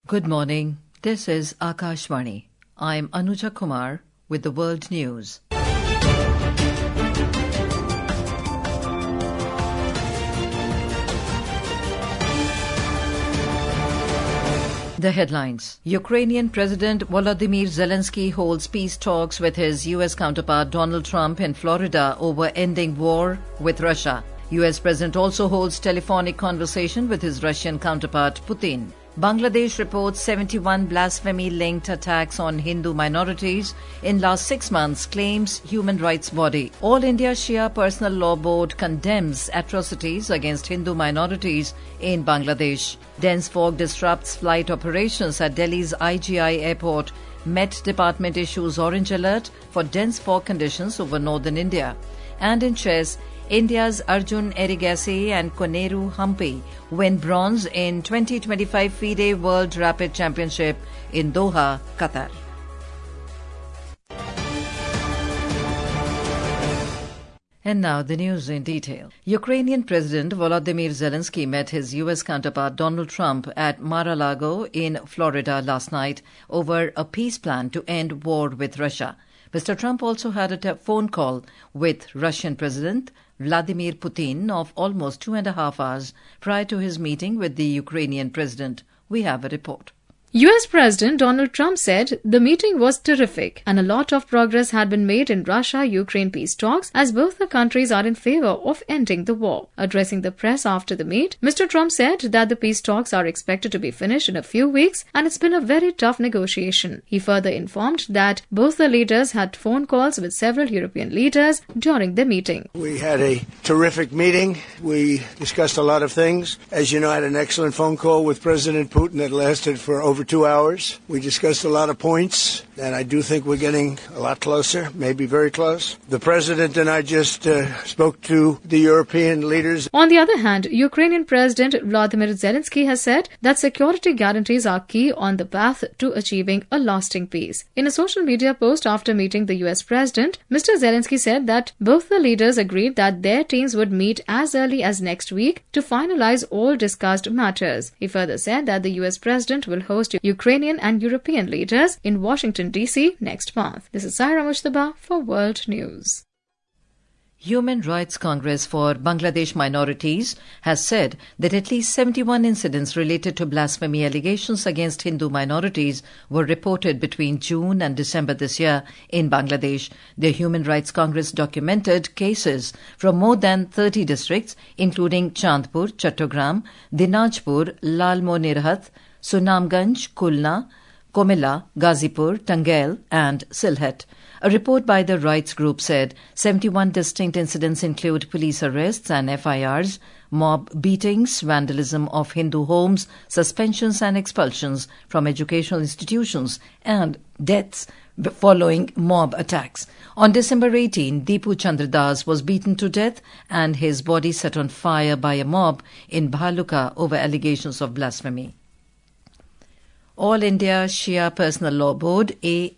Good morning. This is Akashvani. I'm Anuja Kumar with the World News. The headlines. Ukrainian President Volodymyr Zelensky holds peace talks with his U.S. counterpart Donald Trump in Florida over ending war with Russia. U.S. President also holds telephonic conversation with his Russian counterpart Putin. Bangladesh reports 71 blasphemy-linked attacks on Hindu minorities in last 6 months, claims Human Rights Body. All India Shia Personal Law Board condemns atrocities against Hindu minorities in Bangladesh. Dense fog disrupts flight operations at Delhi's IGI airport. Met Department issues orange alert for dense fog conditions over northern India. And in chess, India's Arjun Erigaisi and Koneru Hampi win bronze in 2025 FIDE World Rapid Championship in Doha, Qatar. And now the news in detail. Ukrainian President Volodymyr Zelensky met his U.S. counterpart Donald Trump at Mar-a-Lago in Florida last night over a peace plan to end war with Russia. Mr. Trump also had a phone call with Russian President Vladimir Putin of almost 2.5 hours prior to his meeting with the Ukrainian president. We have a report. U.S. President Donald Trump said the meeting was terrific and a lot of progress had been made in Russia-Ukraine peace talks as both the countries are in favor of ending the war. Addressing the press after the meet, Mr. Trump said that the peace talks are expected to be finished in a few weeks and it's been a very tough negotiation. He further informed that both the leaders had phone calls with several European leaders during the meeting. We had a terrific meeting. We discussed a lot of things. As you know, I had an excellent phone call with President Putin that lasted for over 2 hours. We discussed a lot of points, and I do think we're getting a lot closer, maybe very close. The President and I just spoke to the European leaders. On the other hand, Ukrainian President Vladimir Zelensky has said that security guarantees are key on the path to achieving a lasting peace. In a social media post after meeting the US President, Mr. Zelensky said that both the leaders agreed that their teams would meet as early as next week to finalize all discussed matters. He further said that the US President will host Ukrainian and European leaders in Washington, D.C. next month. This is Saira Mushtaba for World News. Human Rights Congress for Bangladesh Minorities has said that at least 71 incidents related to blasphemy allegations against Hindu minorities were reported between June and December this year in Bangladesh. The Human Rights Congress documented cases from more than 30 districts, including Chandpur, Chattogram, Dinajpur, Lalmonirhat, Sunamganj, Kulna, Komila, Ghazipur, Tangail and Sylhet. A report by the rights group said 71 distinct incidents include police arrests and FIRs, mob beatings, vandalism of Hindu homes, suspensions and expulsions from educational institutions, and deaths following mob attacks. On December 18, Deepu Chandradas was beaten to death and his body set on fire by a mob in Bhaluka over allegations of blasphemy. All India Shia Personal Law Board,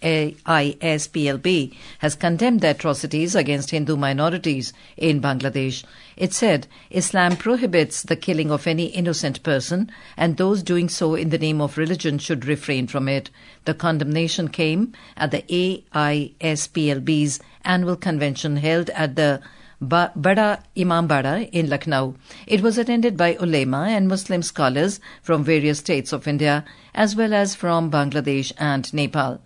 AISPLB, has condemned the atrocities against Hindu minorities in Bangladesh. It said Islam prohibits the killing of any innocent person and those doing so in the name of religion should refrain from it. The condemnation came at the AISPLB's annual convention held at the Bada Imambara in Lucknow. It was attended by ulema and Muslim scholars from various states of India as well as from Bangladesh and Nepal.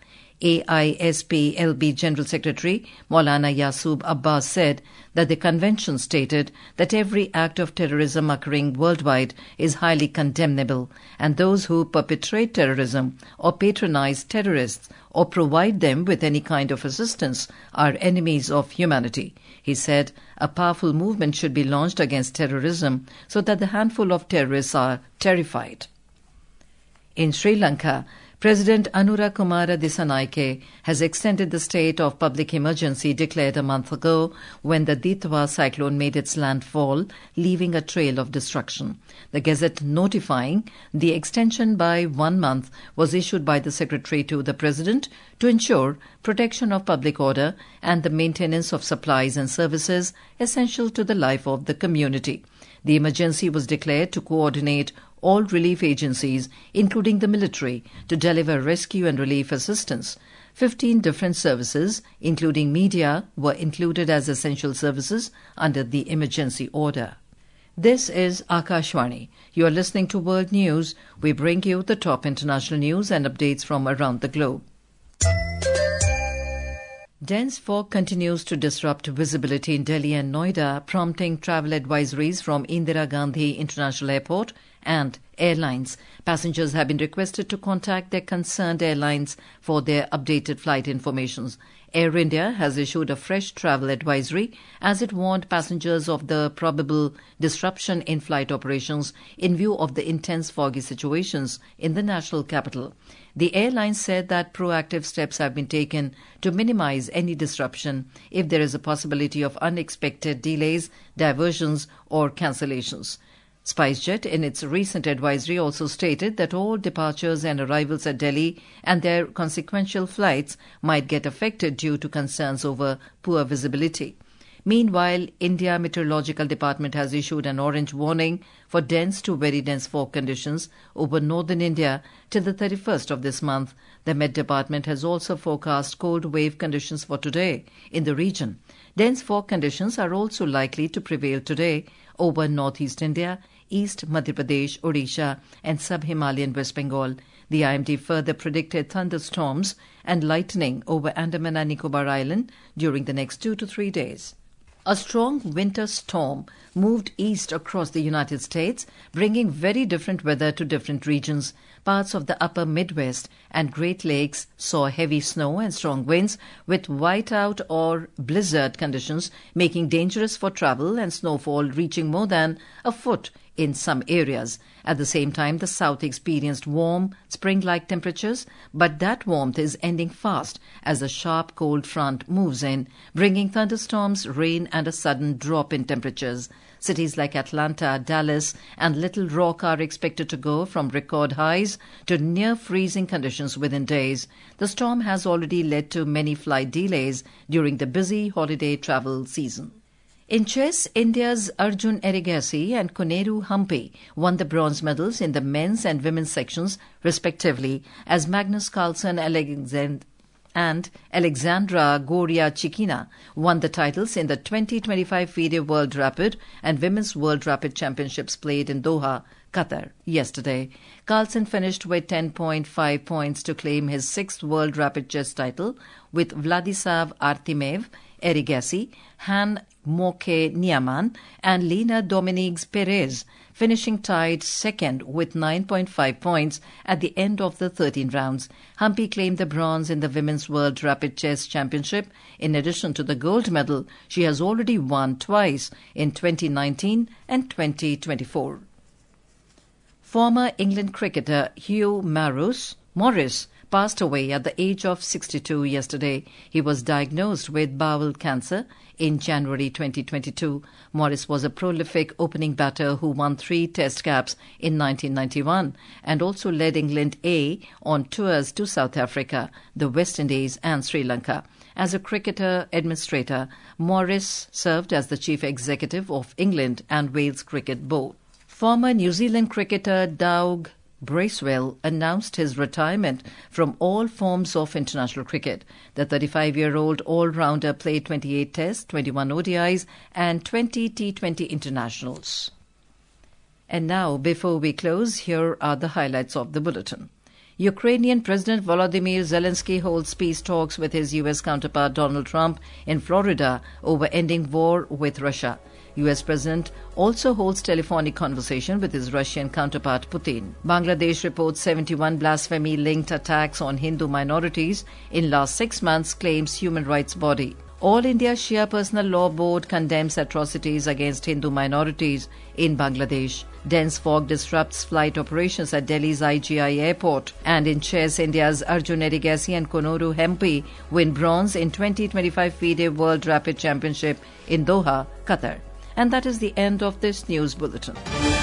AISPLB General Secretary Maulana Yasub Abbas said that the convention stated that every act of terrorism occurring worldwide is highly condemnable and those who perpetrate terrorism or patronize terrorists or provide them with any kind of assistance are enemies of humanity. He said a powerful movement should be launched against terrorism so that the handful of terrorists are terrified. In Sri Lanka, President Anura Kumara Dissanayake has extended the state of public emergency declared a month ago when the Ditwa cyclone made its landfall, leaving a trail of destruction. The gazette notifying the extension by 1 month was issued by the Secretary to the President to ensure protection of public order and the maintenance of supplies and services essential to the life of the community. The emergency was declared to coordinate all relief agencies, including the military, to deliver rescue and relief assistance. 15 different services, including media, were included as essential services under the emergency order. This is Akashvani. You are listening to World News. We bring you the top international news and updates from around the globe. Dense fog continues to disrupt visibility in Delhi and Noida, prompting travel advisories from Indira Gandhi International Airport and airlines. Passengers have been requested to contact their concerned airlines for their updated flight information. Air India has issued a fresh travel advisory as it warned passengers of the probable disruption in flight operations in view of the intense foggy situations in the national capital. The airline said that proactive steps have been taken to minimize any disruption if there is a possibility of unexpected delays, diversions, or cancellations. SpiceJet, in its recent advisory, also stated that all departures and arrivals at Delhi and their consequential flights might get affected due to concerns over poor visibility. Meanwhile, India Meteorological Department has issued an orange warning for dense to very dense fog conditions over northern India till the 31st of this month. The Met Department has also forecast cold wave conditions for today in the region. Dense fog conditions are also likely to prevail today over northeast India, East Madhya Pradesh, Odisha and sub-Himalayan West Bengal. The IMD further predicted thunderstorms and lightning over Andaman and Nicobar Island during the next 2 to 3 days. A strong winter storm moved east across the United States, bringing very different weather to different regions. Parts of the upper Midwest and Great Lakes saw heavy snow and strong winds with whiteout or blizzard conditions, making dangerous for travel and snowfall reaching more than a foot in some areas. At the same time, the South experienced warm, spring-like temperatures, but that warmth is ending fast as a sharp cold front moves in, bringing thunderstorms, rain and a sudden drop in temperatures. Cities like Atlanta, Dallas and Little Rock are expected to go from record highs to near freezing conditions within days. The storm has already led to many flight delays during the busy holiday travel season. In chess, India's Arjun Erigaisi and Koneru Hampi won the bronze medals in the men's and women's sections, respectively, as Magnus Carlsen and Alexandra Goria-Chikina won the titles in the 2025 FIDE World Rapid and Women's World Rapid Championships played in Doha, Qatar, yesterday. Carlsen finished with 10.5 points to claim his 6th World Rapid Chess title, with Vladislav Artemev, Erigaisi, Han Moke Niaman and Lena Dominiques Perez finishing tied second with 9.5 points at the end of the 13 rounds. Hampi claimed the bronze in the Women's World Rapid Chess Championship. In addition to the gold medal, she has already won twice in 2019 and 2024. Former England cricketer Hugh Morris passed away at the age of 62 yesterday. He was diagnosed with bowel cancer in January 2022. Morris was a prolific opening batter who won 3 test caps in 1991 and also led England A on tours to South Africa, the West Indies and Sri Lanka. As a cricketer administrator, Morris served as the chief executive of England and Wales Cricket Board. Former New Zealand cricketer Doug Bracewell announced his retirement from all forms of international cricket. The 35-year-old all-rounder played 28 Tests, 21 ODIs and 20 T20 internationals. And now, before we close, here are the highlights of the bulletin. Ukrainian President Volodymyr Zelensky holds peace talks with his U.S. counterpart Donald Trump in Florida over ending war with Russia. U.S. President also holds telephonic conversation with his Russian counterpart Putin. Bangladesh reports 71 blasphemy-linked attacks on Hindu minorities in last 6 months, claims human rights body. All India Shia Personal Law Board condemns atrocities against Hindu minorities in Bangladesh. Dense fog disrupts flight operations at Delhi's IGI airport. And in chess, India's Arjun Erigaisi and Koneru Hampi win bronze in 2025 FIDE World Rapid Championship in Doha, Qatar. And that is the end of this news bulletin.